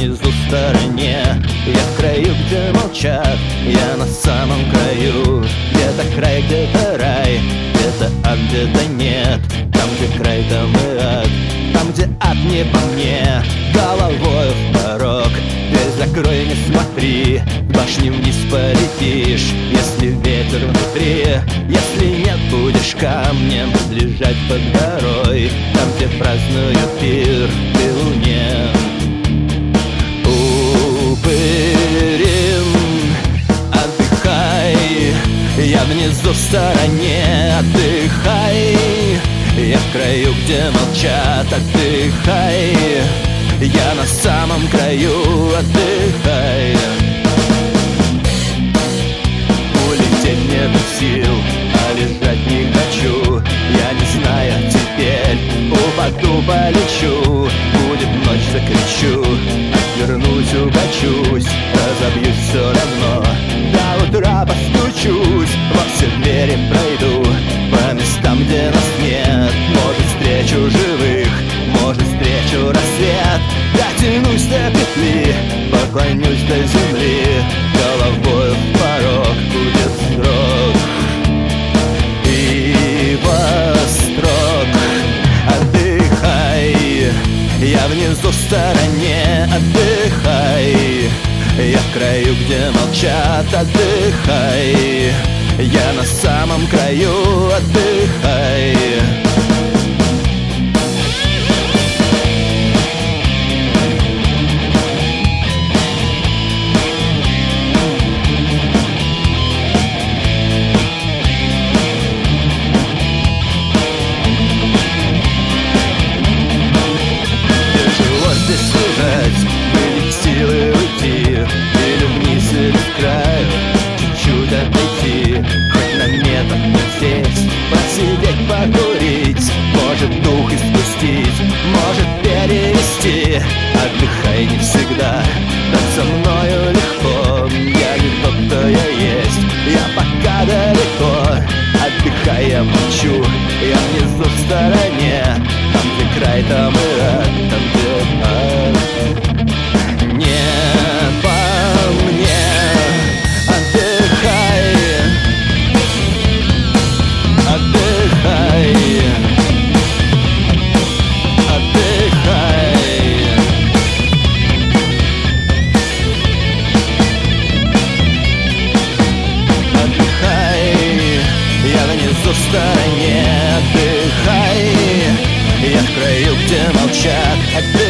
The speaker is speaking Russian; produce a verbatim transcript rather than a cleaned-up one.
внизу в стороне, я в краю, где молчат, я на самом краю. Где-то край, где-то рай, где-то ад, где-то нет. Там, где край, там и ад, там, где ад не по мне. Головою в порог, дверь закрой, не смотри, в башню вниз полетишь, если ветер внутри. Если нет, будешь камнем лежать под горой, там, где празднуют пир при луне. Упырем, отдыхай, я внизу в стороне, отдыхай. Я в краю, где молчат, отдыхай. Я на самом краю, отдыхай. Улететь нету сил, а лежать не хочу. Я не знаю, теперь упаду, полечу. Будет ночь, закричу, отвернусь, угочусь, разобьюсь все равно. До утра постучусь, во все двери пройду, по местам, где нас нет. Может, встречу живых, может, встречу рассвет. Дотянусь до петли, поклонюсь до земли, головой в порог будет срок и вострок. Отдыхай, я внизу в стороне, отдыхай. Я в краю, где молчат, отдыхай. Я на самом краю, отдыхай. Тяжело здесь лежать, были силы уйти, или вниз, или в край, чуть-чуть отойти, хоть на метр здесь посидеть, покурить, может дух испустить, может перевести. Отдыхай не всегда, так со мною легко. Я не тот, кто я есть, я пока далеко. Отдыхай, я молчу, я внизу в стороне, там, где край, там и ад, там, где ад. Не по мне, отдыхай, отдыхай, отдыхай. Отдыхай, я внизу в стороне, отдыхай. Я в краю, где молчат, отдыхай.